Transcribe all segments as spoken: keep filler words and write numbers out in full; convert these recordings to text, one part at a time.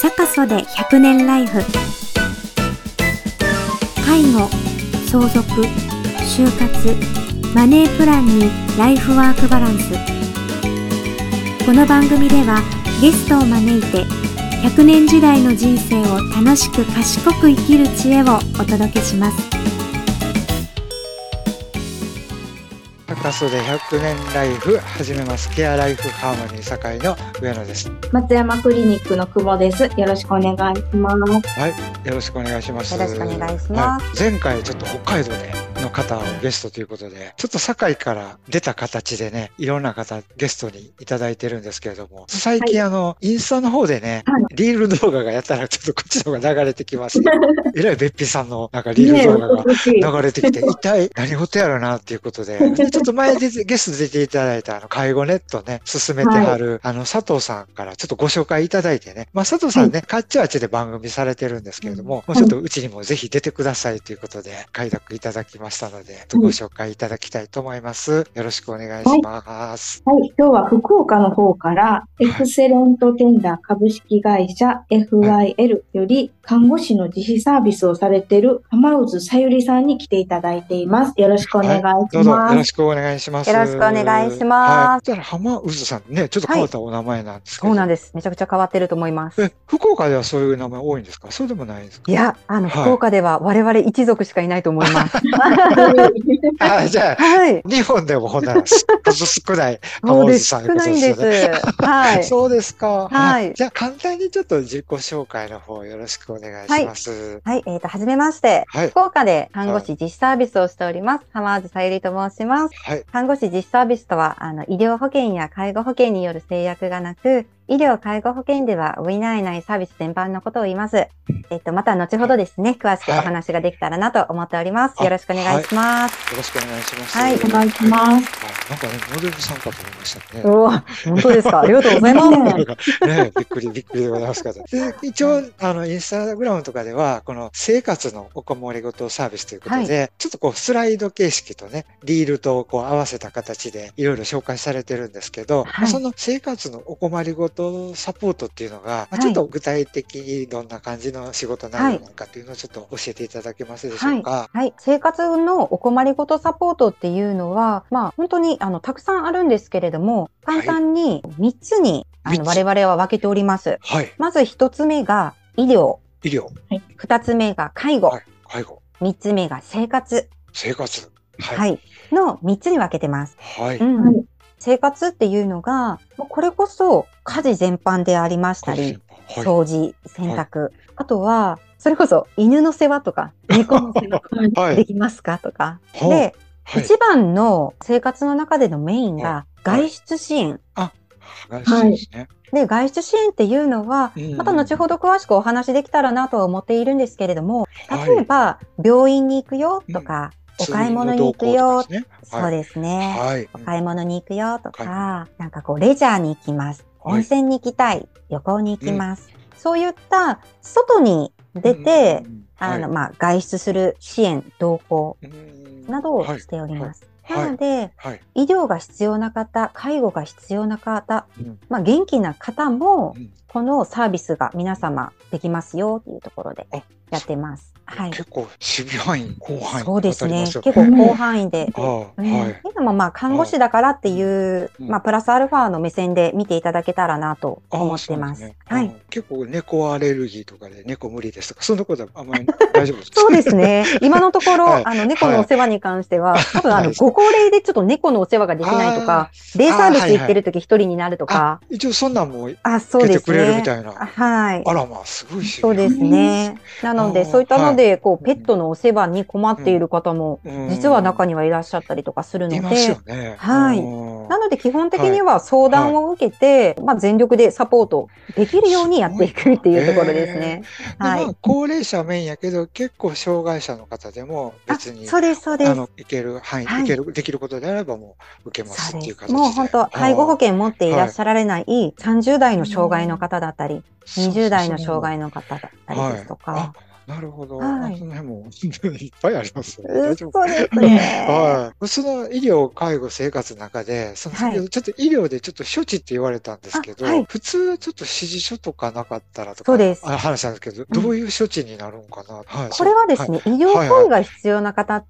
坂曽でひゃくねんライフ。介護、相続、就活、マネープランにライフワークバランス。この番組ではゲストを招いてひゃくねん時代の人生を楽しく賢く生きる知恵をお届けします。 坂曽でひゃくねんライフ始めます。ケアライフハーモニー堺の上野です。 松山クリニックの久保です。よろしくお願いします。 はい、よろしくお願いします。 よろしくお願いします。 はい、前回ちょっと北海道での方をゲストということで、ちょっと堺から出た形でね、いろんな方ゲストにいただいてるんですけれども、最近、はい、あのインスタの方でね、はい、リール動画がやったらちょっとこっちの方が流れてきます。えらいべっぴさんのなんかリール動画が流れてきて、一体何事やろなっていうことで、でちょっと前でゲスト出ていただいたあの介護ネットね、進めてはる、はい、あの佐藤さんからちょっとご紹介いただいてね、まあ佐藤さんね、はい、かっちあっちで番組されてるんですけれども、はい、もうちょっとうちにもぜひ出てくださいということで、快諾いただきましたので、ご紹介いただきたいと思います。よろしくお願いします。 はい、はい、今日は福岡の方から、エクセレントテンダー株式会社 エフワイエル より看護師の自費サービスをされている浜渦さゆりさんに来ていただいています。よろしくお願いします。はい、 どうぞよろしくお願いします。 よろしくお願いします。 はい、浜渦さんね、ちょっと変わったお名前なんですけど、 はい、そうなんです。めちゃくちゃ変わってると思います。 え、福岡ではそういう名前多いんですか？そうでもないですか？ いや、あの、はい、福岡では我々一族しかいないと思います。 あ、じゃあ、はい、日本でもほんなら数少ない浜渦さん少ないんです。はい。 そうですか。 はい。 じゃあ簡単にちょっと自己紹介の方よろしくお願いします。 はい。はい、えっと、はじめまして、はい、福岡で看護師自費サービスをしております。浜渦さゆりと申します。はい。看護師自費サービスとは、あの、医療保険や介護保険による制約がなく、医療介護保険では補えないサービス全般のことを言います。えっと、また後ほどですね、詳しくお話ができたらなと思っております。はい、よろしくお願いします、 はい。よろしくお願いします。 はい、 お願いします。 はい、なんかね、モデルさんかと思いましたね。 お本当ですか。ありがとうございます。 ね、びっくりびっくりでございますけど。一応、あの、インスタグラムとかでは、この生活のおこもりごとサービスということで、はい、ちょっとこう、スライド形式とね、リールとこう合わせた形でいろいろ紹介されてるんですけど、はい、その生活のお困りごとサポートっていうのが、はい、ちょっと具体的にどんな感じの仕事内容なのかっていうのをちょっと教えていただけますでしょうか。はい。 はい、生活のお困りごとサポートっていうのは、まあ本当にあのたくさんあるんですけれども、簡単にみっつに、はい、あの我々は分けております。はい。まずひとつめが医療。 医療。 はい。ふたつめが介護。はい、 介護。 みっつめが生活。 生活。 はい。はい、のみっつに分けてます。 はい。 うん。はい、生活っていうのが、これこそ家事全般でありましたり、はい、掃除、洗濯、はい、あとは、それこそ犬の世話とか、猫の世話とかできますかとか。はい、で、はい、一番の生活の中でのメインが外出支援。 はい、あ、外出ですね。 で、外出支援っていうのは、また後ほど詳しくお話できたらなとは思っているんですけれども、例えば、病院に行くよとか、お買い物に行くよ。ね、そうですね、はい。お買い物に行くよとか、はい、なんかこう、レジャーに行きます。温泉に行きたい。旅行に行きます。うん、そういった外に出て、あの、まあ、外出する支援、同行などをしております。はいはい、なので、はい、医療が必要な方、介護が必要な方、うん、まあ、元気な方も、このサービスが皆様できますよというところでやってます。はい、 結構守備範囲、広範囲。 そうですね。結構広範囲で。うん、はい。でもまあ看護師だからっていう、まあプラスアルファの目線で見ていただけたらなと思ってます。はい。 結構猫アレルギーとかで猫無理ですとか、そんなことはあんまり大丈夫ですか？ そうですね。今のところ、はい、あの猫のお世話に関しては、はい、多分あのご高齢でちょっと猫のお世話ができないとか、デイサービス行ってる時一人になるとか。 一応そんなんもあ、そうですね。 くれるみたいな。 はい。 あらまあすごいし。 そうですね。なのでそういったのでこうペットのお世話に困っている方も実は中にはいらっしゃったりとかするので、はい。なので基本的には相談を受けて、まあ全力でサポートできるようにやっていくっていうところですね。 はい。高齢者メインやけど結構障害者の方でも別にそうですそうです。 あのいける範囲、いけるできることであればもう受けますっていう形で。 もう本当介護保険持っていらっしゃられないさんじゅう代の障害の方だったり、にじゅう代の障害の方だったりですとか。 なるほど。 はい、 その辺もいっぱいありますよね。 大丈夫そうですね。 はい。その医療、介護、生活の中で、その先ほどちょっと医療でちょっと処置って言われたんですけど、はい、普通ちょっと指示書とかなかったらとか、そうです。話なんですけど、どういう処置になるのかな。うん、はい、 これはですね、はい、医療行為が必要な方って、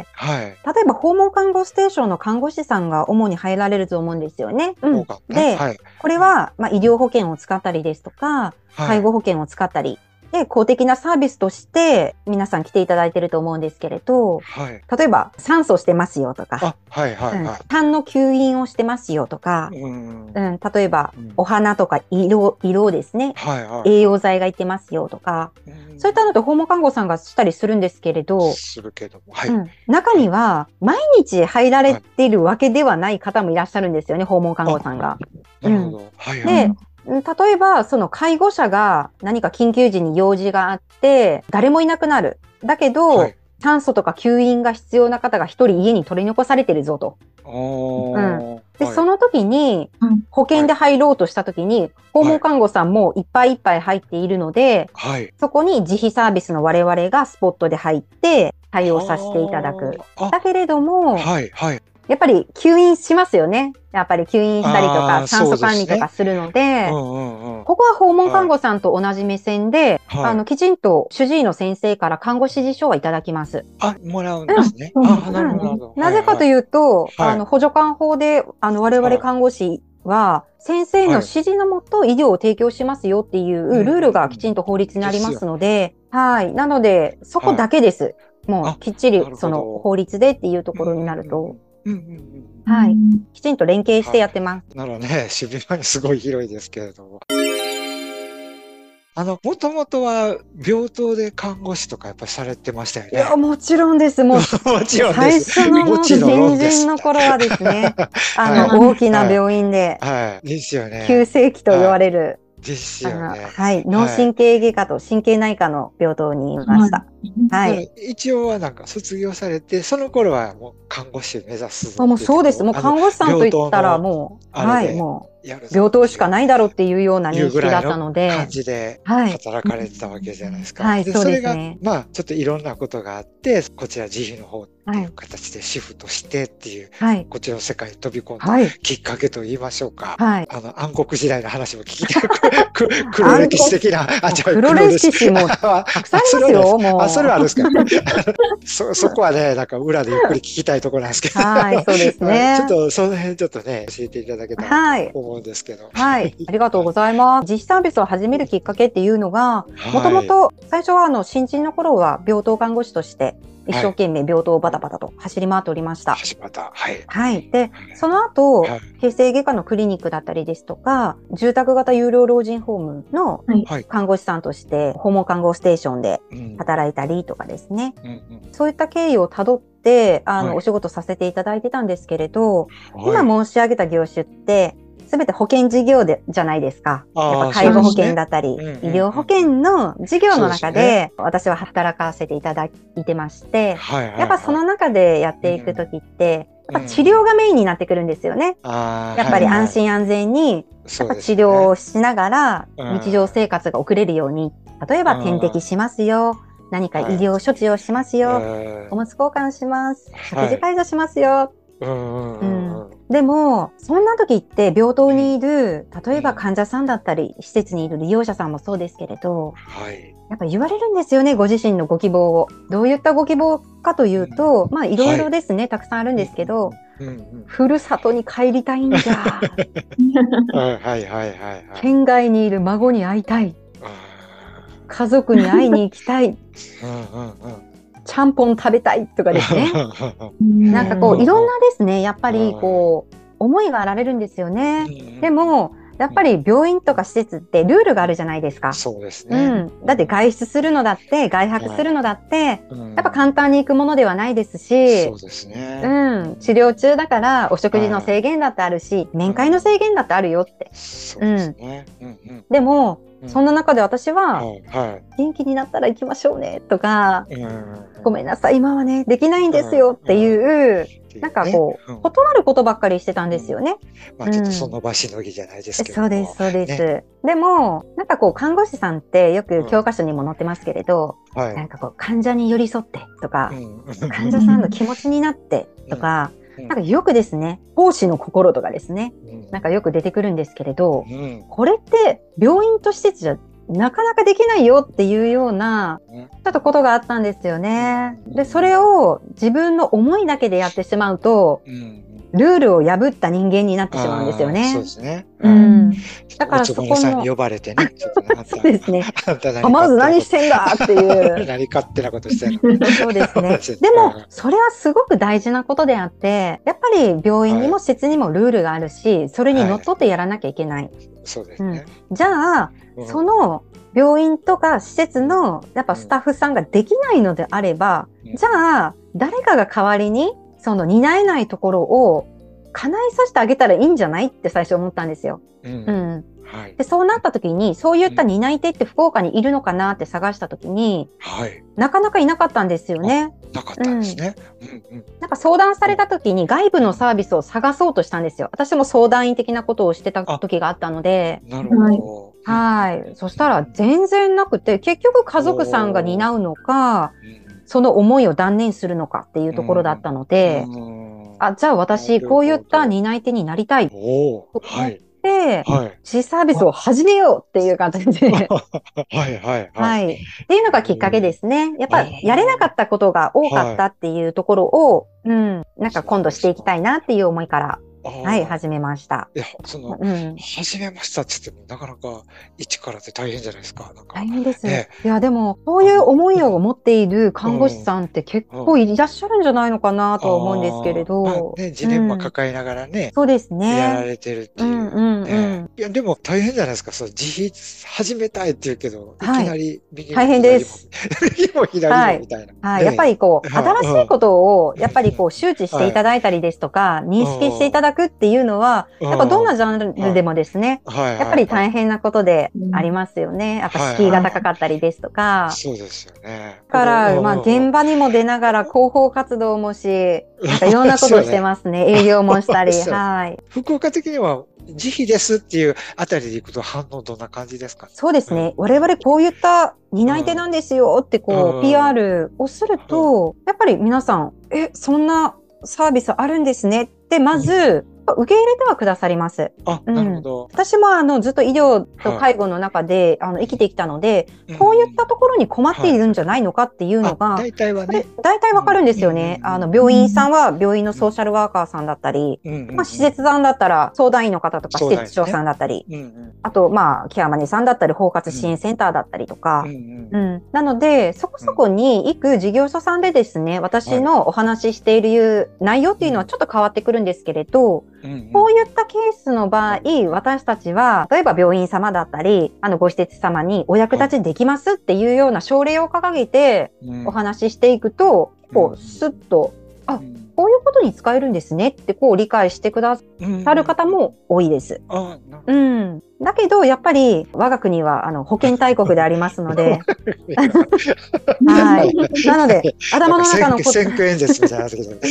はい、例えば訪問看護ステーションの看護師さんが主に入られると思うんですよね。うん、で、はい、これは、まあ、医療保険を使ったりですとか、介護保険を使ったり、で、公的なサービスとして皆さん来ていただいていると思うんですけれど、はい、例えば酸素してますよとか、はいはいはい、痰の吸引をしてますよとか、うんうん、例えば、うん、お花とか色、色ですね、はいはい、栄養剤がいってますよとか、うん、そういったので訪問看護さんがしたりするんですけれど、 するけども、はい、 うん、中には毎日入られているわけではない方もいらっしゃるんですよね、訪問看護さんが。 なるほど。うん、はいはい。 で例えば、その介護者が何か緊急時に用事があって、誰もいなくなる。だけど、はい、酸素とか吸引が必要な方が一人家に取り残されてるぞと。うん、で、はい、その時に、保険で入ろうとした時に、はい、訪問看護さんもいっぱいいっぱい入っているので、はい、そこに自費サービスの我々がスポットで入って対応させていただく。だけれども、はいはい、やっぱり吸引しますよね。やっぱり吸引したりとか酸素管理とかするので、ここは訪問看護さんと同じ目線で、はい、あのきちんと主治医の先生から看護指示書はいただきます。 あ、もらうんですね。うん、あ、なるほど。 なぜかというと、はいはい、あの補助看法であの我々看護師は先生の指示のもと医療を提供しますよっていうルールがきちんと法律にありますので、はい。なのでそこだけです。はい、もうきっちりその法律でっていうところになると。うんうんうん、はい。きちんと連携してやってます。 なるほどね。守備範囲すごい広いですけれども。あの、もともとは病棟で看護師とかやっぱりされてましたよね。 いや、もちろんです。もう、もちろんです。最初のもう新人の頃はですね、あの、はい、大きな病院で、はい、はい、ですよね。急性期と言われる、はいですよね。 はい。脳神経外科と神経内科の病棟にいました。はい。はい、 一応はなんか卒業されて、その頃はもう看護師を目指すぞ。 もうそうです。もう看護師さんと言ったらもう、はい、もう。病棟しかないだろうっていうような認識だったので。 感じで働かれてたわけじゃないですか。 はい、 でそうですね。 それが、まあ、ちょっといろんなことがあって、こちら自費の方っていう形でシフトしてっていう、はい、こちらの世界に飛び込んだきっかけと言いましょうか。はい、あの、暗黒時代の話も聞きたい。黒歴史的な、 あ、違う、黒歴史もたくさんありますよ、もう。 あ、それはあるんですか。そ、そこはね、なんか裏でゆっくり聞きたいところなんですけど。 はい、そうですね。 ちょっと、その辺ちょっとね、教えていただけたらと思うんですけど。 はい、ありがとうございます。実施サービスを始めるきっかけっていうのが、もともと最初はあの新人の頃は病棟看護師として一生懸命病棟をバタバタと走り回っておりました。 走り回った。はい。 はい。で、その後、はい、形成外科のクリニックだったりですとか、住宅型有料老人ホームの看護師さんとして訪問看護ステーションで働いたりとかですね。うんうん、そういった経緯をたどって、あの、はい、お仕事させていただいてたんですけれど、はい、今申し上げた業種って、すべて保険事業でじゃないですか。やっぱ介護保険だったり、ね、医療保険の事業の中で私は働かせていただいてまして、やっぱその中でやっていくときって、やっぱ治療がメインになってくるんですよね。やっぱり安心安全にやっぱ治療をしながら日常生活が送れるように、例えば点滴しますよ。何か医療処置をしますよ。おむつ交換します。食事介助しますよ。でもそんな時って病棟にいる例えば患者さんだったり施設にいる利用者さんもそうですけれど、はい、やっぱ言われるんですよね、ご自身のご希望を。どういったご希望かというと、まあいろいろですね、はい、たくさんあるんですけど、うんうん、ふるさとに帰りたいんじゃはいはいはいはい、 県外にいる孫に会いたい、家族に会いに行きたい、うんうんうん、ちゃんぽん食べたいとかですねなんかこういろんなですね、やっぱりこう思いがあられるんですよね。でもやっぱり病院とか施設ってルールがあるじゃないですか。 そうですね、 うん、だって外出するのだって外泊するのだって、うん、やっぱ簡単に行くものではないですし、 そうですね、 うん、治療中だからお食事の制限だってあるし、面会の制限だってあるよって。 そうですね、うんうんうん、 でもそんな中で私は、はいはい、元気になったら行きましょうねとか、うん、ごめんなさい今はねできないんですよっていう、 なんかこう、うん、断ることばっかりしてたんですよね。 うん、まあちょっとその場しのぎじゃないですけど、 うん、そうです、そうです。ね、でも、なんかこう、看護師さんってよく教科書にも載ってますけれど、うんはい、なんかこう、患者に寄り添ってとか、うん、患者さんの気持ちになってとか、うん、なんかよくですね、奉仕の心とかですね、うん、なんかよく出てくるんですけれど、うん、これって病院と施設じゃなかなかできないよっていうようなちょっとことがあったんですよね。で、それを自分の思いだけでやってしまうと、うん、ルールを破った人間になってしまうんですよね。 そうですね。 うん。だからそこの。おつぼねさんに呼ばれてね。 そうですね。まず何してんだっていう。 何勝手なことしてるの。 そうですね。でも、それはすごく大事なことであって、やっぱり病院にも施設にもルールがあるし、それにのっとってやらなきゃいけない。はい、 そうですね。 うん、じゃあ、うん、その病院とか施設のやっぱスタッフさんができないのであれば、うん、じゃあ、誰かが代わりにその担えないところを叶えさせてあげたらいいんじゃないって最初思ったんですよ。うん。うんはい、でそうなった時に、そういった担い手って福岡にいるのかなって探した時に、はい、なかなかいなかったんですよね。 なかったんですね。うんうん、 なんか相談された時に外部のサービスを探そうとしたんですよ。私も相談員的なことをしてた時があったので。 なるほど。 はい。そしたら全然なくて、結局家族さんが担うのか、その思いを断念するのかっていうところだったので、あ、じゃあ私こういった担い手になりたい。はい。で、はい、G サービスを始めようっていう形で。はいはいはい。 はい。っていうのがきっかけですね。やっぱやれなかったことが多かったっていうところを、うん、なんか今度していきたいなっていう思いから。はい、始めました。 いや、その、うん、始めましたって言っても、なかなか一からって大変じゃないですか。なんか大変です。ね、いや、でも、そういう思いを持っている看護師さんって結構いらっしゃるんじゃないのかなとは思うんですけれど。 まあね、ジレンマ抱えながらね、うん、 そうですね。 やられてるっていう、ね。うんうんうん。いや、でも大変じゃないですか。そう、自費始めたいって言うけど、いきなり右も、 はい、大変です。 右も左もみたいな。 はい。はいね、やっぱりこう、新しいことを、やっぱりこう、周知していただいたりですとか、認識していただくっていうのは、やっぱどんなジャンルでもですね、はい、やっぱり大変なことでありますよね。やっぱ敷居が高かったりですとか。 そうですよね。 だから、まあ現場にも出ながら広報活動もし、なんかいろんなことしてますね。営業もしたり。はい。 福岡的には自費ですっていうあたりでいくと反応どんな感じですか？ そうですね。うん、我々こういった担い手なんですよってこう ピーアール をすると、やっぱり皆さん、え、そんなサービスあるんですねってまず、受け入れてはくださります。 あ、なるほど。 うん、私もあのずっと医療と介護の中で、はい、あの生きてきたので、うん、こういったところに困っているんじゃないのかっていうのが、 大体はね、 大体わかるんですよね。うん、あの病院さんは病院のソーシャルワーカーさんだったり、うんまあ、施設さんだったら相談員の方とか施設長さんだったり、ねうんうん、あとまあケアマネさんだったり包括支援センターだったりとか、うんうんうん、なのでそこそこに行く事業所さんでですね、私のお話ししている内容っていうのはちょっと変わってくるんですけれど、うんうん、こういったケースの場合、私たちは、例えば病院様だったり、あの、ご施設様にお役立ちできますっていうような奨励を掲げて、お話ししていくと、結構スッと、あ、こういうことに使えるんですねって、こう理解してくださる方も多いです。うん。だけど、やっぱり、我が国は、あの、保健大国でありますので、はい。なので、頭の中の選挙演説みたいな時で。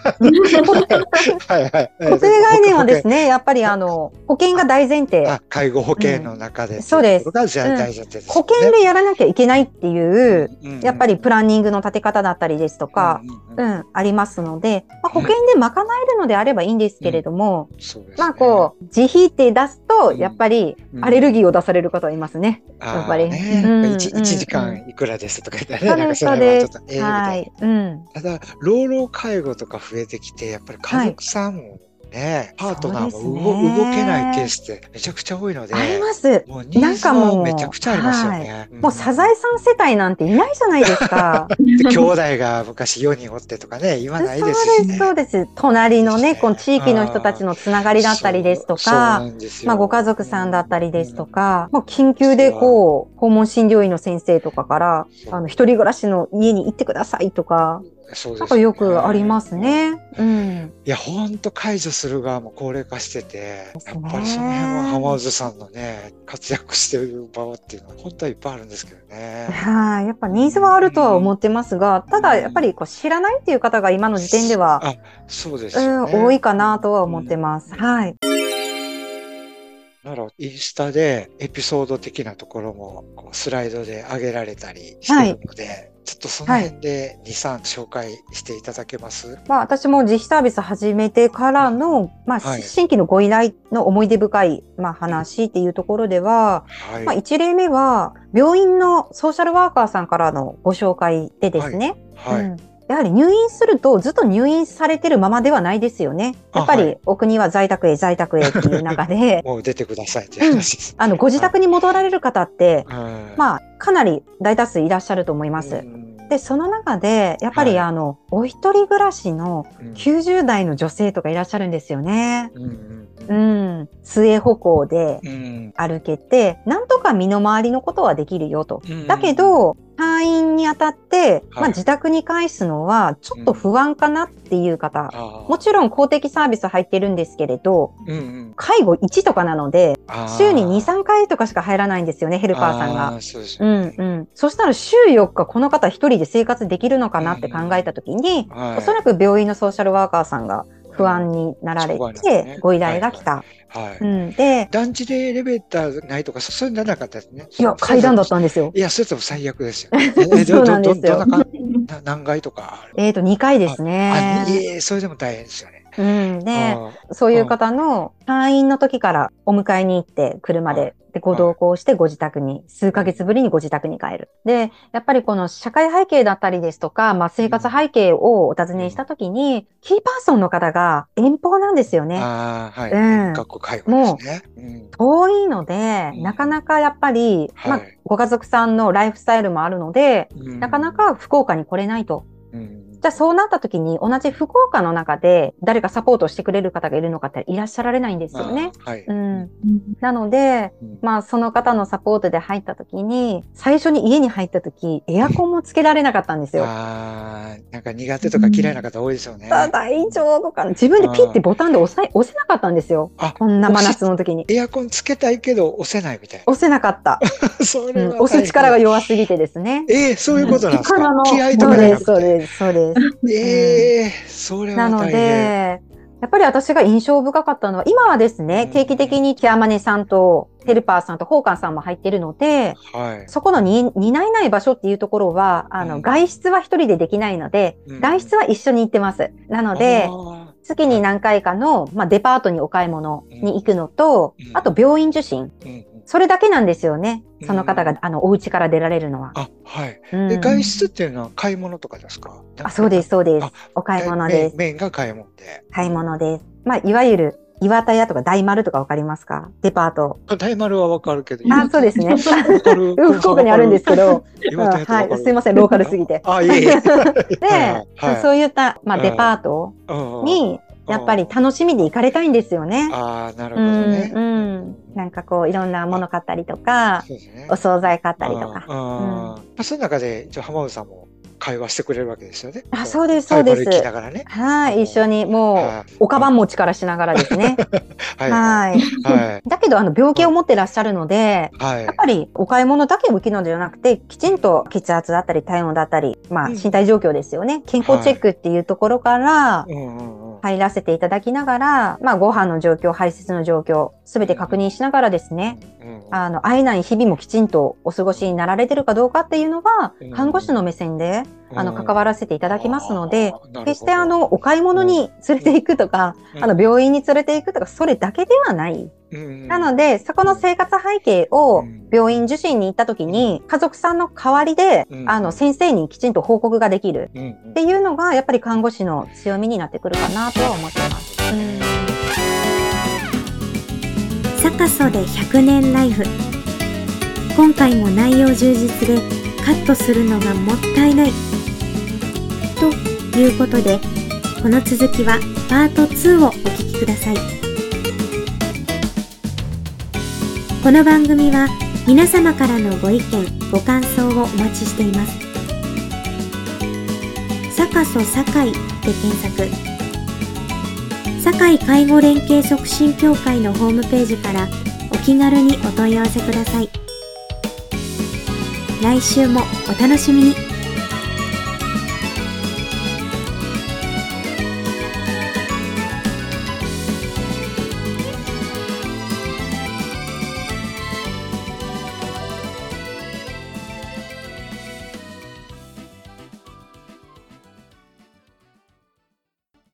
はいはい。固定概念はですね、やっぱり、あの、保険が大前提。 あ、介護保険の中で。 そうです。保険でやらなきゃいけないっていう、やっぱりプランニングの立て方だったりですとか、うん、ありますので、まあ、保険で賄えるのであればいいんですけれども、まあ、こう、自費って出すと、やっぱり、アレルギーを出される方いますね。やっぱり。 いちじかんいくらですとか言ったらね。 そうです。そうです。はい。 ただ、老老介護とか増えてきて、やっぱり家族さんも、ね、パートナーも動けないケースってめちゃくちゃ多いので。 あります。 もうニーズもめちゃくちゃありますよね。 もうサザエさん世帯なんていないじゃないですか。 兄弟が昔よにんおってとかね、言わないですしね。 そうです、そうです。隣のね、この地域の人たちのつながりだったりですとか、まあご家族さんだったりですとか、もう緊急でこう、訪問診療医の先生とかから、あの、一人暮らしの家に行ってくださいとか、 そうですね。 なんかよくありますね。うん。 いや、ほんと介助する側も高齢化してて、やっぱりその辺は浜渦さんのね、活躍してる場っていうのは本当はいっぱいあるんですけどね。 はい、やっぱニーズはあるとは思ってますが、ただやっぱりこう知らないっていう方が今の時点では、 あ、そうですよね。 うん、多いかなとは思ってます。はい。 ならインスタでエピソード的なところもこうスライドで上げられたりしてるので、はい、ちょっとその辺でに、さん紹介していただけます？ まあ私も自費サービス始めてからの、まあ、はい、新規のご依頼の思い出深い、まあ、話っていうところでは、はい、まあいち例目は病院のソーシャルワーカーさんからのご紹介でですね、はいはい、うん、やはり入院するとずっと入院されてるままではないですよね。やっぱりお国は在宅へ在宅へっていう中でもう出てくださいっていう話です、 うん、あのご自宅に戻られる方って、はい、まあかなり大多数いらっしゃると思います。でその中でやっぱり、はい、あのお一人暮らしのきゅうじゅう代の女性とかいらっしゃるんですよね。うん、うん、末歩行で歩けて、うん、なんとか身の回りのことはできるよと。うん、だけど退院にあたって、はい、まあ、自宅に帰すのはちょっと不安かなっていう方、うん、もちろん公的サービス入ってるんですけれど、うんうん、介護いちとかなので週に に,さん 回とかしか入らないんですよね、ヘルパーさんが。そうですよね。うんうん、そしたら週よっかこの方一人で生活できるのかなって考えた時に、うん、はい、おそらく病院のソーシャルワーカーさんが不安になられてご依頼が来た。 はい、うん、で団地でエレベーターないとかそういうのなかったですね。 いや階段だったんですよ。 いやそれとも最悪ですよ。 そうなんですよ。 どどどな何階とかある？ えっとにかいですね。 あ、いえそれでも大変ですよね。 うん、でそういう方の退院の時からお迎えに行って車で。でご同行してご自宅に、数ヶ月ぶりにご自宅に帰る。で、やっぱりこの社会背景だったりですとか、まあ生活背景をお尋ねしたときに、うん、キーパーソンの方が遠方なんですよね。 ああ、はい。うん。学校介護ですね。 もう、うん、遠いので、うん、なかなかやっぱり、はい、まあご家族さんのライフスタイルもあるので、うん、なかなか福岡に来れないと。うん、じゃあそうなった時に同じ福岡の中で誰かサポートしてくれる方がいるのかっていらっしゃられないんですよね。はい、うん、なので、うん、まあその方のサポートで入った時に最初に家に入った時エアコンもつけられなかったんですよ。 あなんか苦手とか嫌いな方多いですよね。 うん、大丈夫かな。自分でピッてボタンで押さ押せなかったんですよ。こんな真夏の時に。 エアコンつけたいけど押せないみたいな。 押せなかった。それは、うん、押す力が弱すぎてですね。 えー、そういうことなんですか。うん、気合とかじゃなくて。 そうです、そうです。 ええー、それは大変。なので、 やっぱり私が印象深かったのは、今はですね、うん、定期的にケアマネさんとヘルパーさんとホーカンさんも入ってるので、はい、そこのに担えない場所っていうところは、あの、うん、外出は一人でできないので、うん、外出は一緒に行ってます。なので、月に何回かの、まあ、デパートにお買い物に行くのと、うん、あと病院受診。うんそれだけなんですよね。その方が、うん、あの、お家から出られるのは。 あ、はい。うん、で、外出っていうのは買い物とかですか？ あ、そうです、そうです。お買い物です。 メインが買い物で。 買い物です。まあ、いわゆる、岩田屋とか大丸とかわかりますか？デパート。 大丸はわかるけど。 あ、そうですね。福岡にあるんですけど。はい。すいません、ローカルすぎて。 あ、いえいえ。 で、はい、そういった、まあ、デパートに、やっぱり楽しみで行かれたいんですよね。 ああ、なるほどね。 うん、うん。なんかこう、いろんなもの買ったりとか、ね、お惣菜買ったりとか。 うん、その中で、一応浜口さんも会話してくれるわけですよね。 あ、そうです、そうです。 聞きながらね。 はい、一緒にもう、おかばん持ちからしながらですね。はい。だけど、あの、病気を持ってらっしゃるので、やっぱりお買い物だけを行くのではなくて、きちんと血圧だったり、体温だったり、まあ、身体状況ですよね。健康チェックっていうところから、入らせていただきながら、まあ、ご飯の状況、排泄の状況、すべて確認しながらですね、あの、会えない日々もきちんとお過ごしになられてるかどうかっていうのは、看護師の目線で、あの、関わらせていただきますので、決してあの、お買い物に連れて行くとか、あの、病院に連れて行くとか、それだけではない。なので、そこの生活背景を病院受診に行った時に、家族さんの代わりで、あの、先生にきちんと報告ができるっていうのが、やっぱり看護師の強みになってくるかなとは思ってます。 サカソでひゃくねんライフ。今回も内容充実でカットするのがもったいない。ということで、この続きはパートツーをお聞きください。この番組は皆様からのご意見、ご感想をお待ちしています。サかそ堺で検索。堺介護連携促進協会のホームページからお気軽にお問い合わせください。来週もお楽しみに。